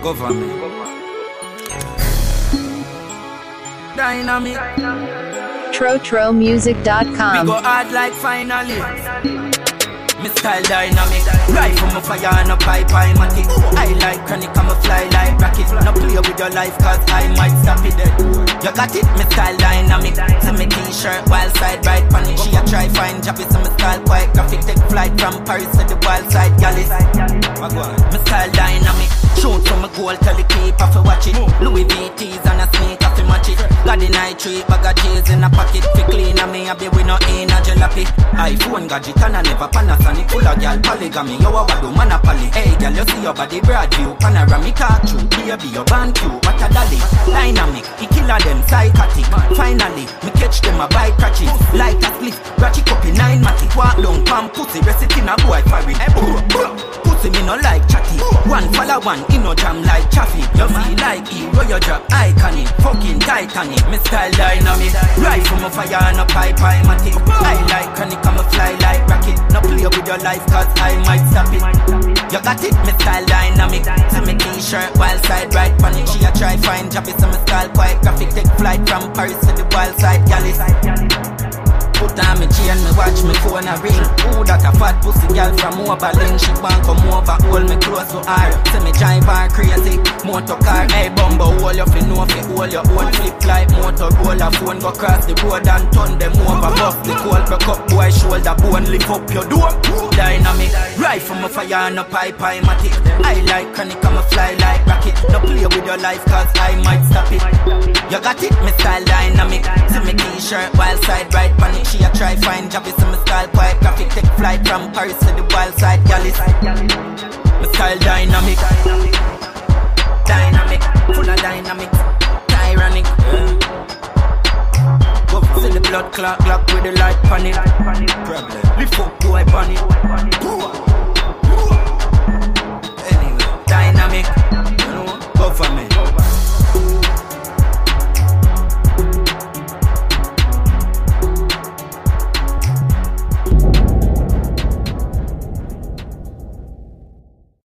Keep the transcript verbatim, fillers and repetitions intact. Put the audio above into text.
Government. Dynamic. Trotro Music dot com. We go hard like finally. Me style dynamic. Right from a fire and a pipe, I matic. I like chronic, I'ma fly like rocket. No play with your life cause I might stop it dead. You got it, me style dynamic. See me t-shirt, wild side, right panic. She a try find job, so me style quite graphic. Take flight from Paris to the wild side, Gallus. Me style dynamic. Shoot from a goal, tell the keeper for watch it. Louis V T's and a sneaker for match it. Got the night tree, bag of cheese in a pocket. Fi clean and me a be we no in a jalopy. iPhone gadget and I never Panasonic. Full of girl polygamy, you a wado monopoly. Hey girl, you see your body broad view. Panoramic talk through, baby your band cue. What a dolly, dynamic, he killer them psychotic. Finally, me catch them a bite catches. Light a split, ratchet up in nine matic. Walk down, palm pussy, rest it in a boy parry. Pussy me no like chatty. One follow one, in no jam like chaffy. You feel like hero, you drop iconic. Fucking Titanic, me style dynamic. Right from a fire and a pipe, I matic. I like chronic, I'ma fly like rocket. No play with your life cause I might stop it. You got it, me style dynamic. See me t-shirt, wild side, right panic. She a try find job, so me style quite graphic. Take flight from Paris to the wild side, Gallus. Put on me chain, me watch me phone a ring. Ooh, that a fat pussy girl from Oberlin. She want come over, hold me close to her. See me drive her crazy, motor car. Hey bumbo, hold you fi know fi hold your own. Flip like motor roller, phone go cross the road and turn them over. Bust the cold, break up boy shoulder bone, lift up your dome. Dynamic, right from a fire and a pipe, I matic. I like chronic, I'ma fly like rocket. No play with your life cause I might stop it. You got it, me style dynamic. See me t-shirt, wild side, right panic. She a try find job, so me style quite graphic. Take flight from Paris to the wild side, Gallus. Me style dynamic. Dynamic, full of dynamic. Tyrannic, yeah. Go see the blood clot, clock with the light panic. Problem, lift up boy panic.